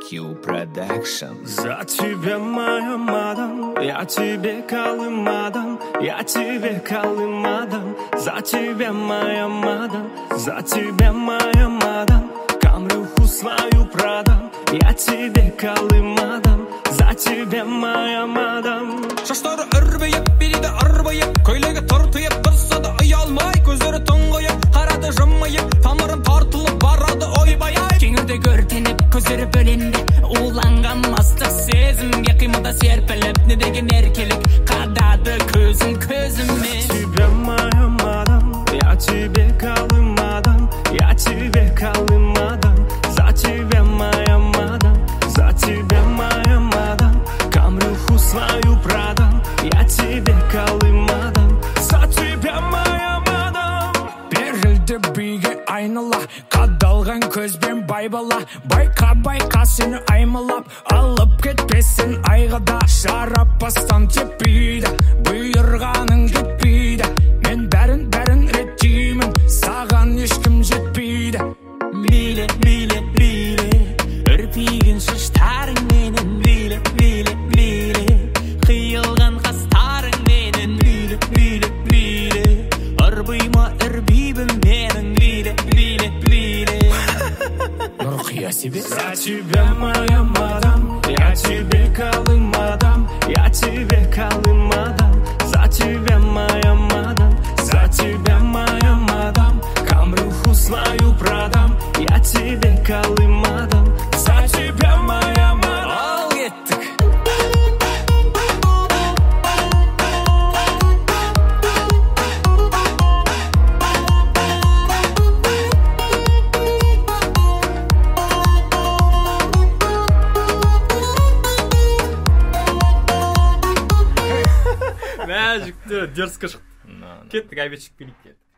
Q Production. За тебя, моя мадам, я тебе калым мадам, я тебе калым мадам. За тебя, моя мадам, за тебя, моя мадам, камрюху свою продам. Я тебе калым мадам, за тебя, моя мадам. Шаштары үрбейіп, беледі арбайып, көйлегі тартыйып, тұрса да ұялмай, көздері тұңғайып, қарады жымайып, тамырын тартылып барады ойбай-ай. Кеңірде көртеніп, көздері бөленді, уланған мастық сезімге, қимылда серпіліп, не деген еркелік, қадады көзім көзіме. Тебя, моя мадам, я тебе калым мадам, я тебе калым мадам. За тебя, моя мадам, за тебя, моя мадам, камрюху свою продам. Я тебе калым мадам, за тебя, моя мадам. Берілді биге айнала, қадалған көзбен байбала. Байқа сені аймалап, алып кетпесін айғада. Шарапастан теппейді, бұйырғаның кетпейді. Мен бәрін реттеймін, саған ешкім жетпейді. Биле, биле, биле, үрпиген шаштарың менің. Биле, биле, биле, қиылған қастарың менің. Биле, биле, биле, ұрбыйма үрбейбім менің. Биле, биле, биле. Нұрқия себе. За тебя, моя мадам, я тебе калым мадам, я тебе калым мадам. За тебя, моя мадам, за тебя, моя мадам, камрюху свою продам. Я тебе калым мадам, за тебя, моя мадам. Ал кеттік. Мәжікті дерскі шықты. Кеттік, әбет шықпелік келді.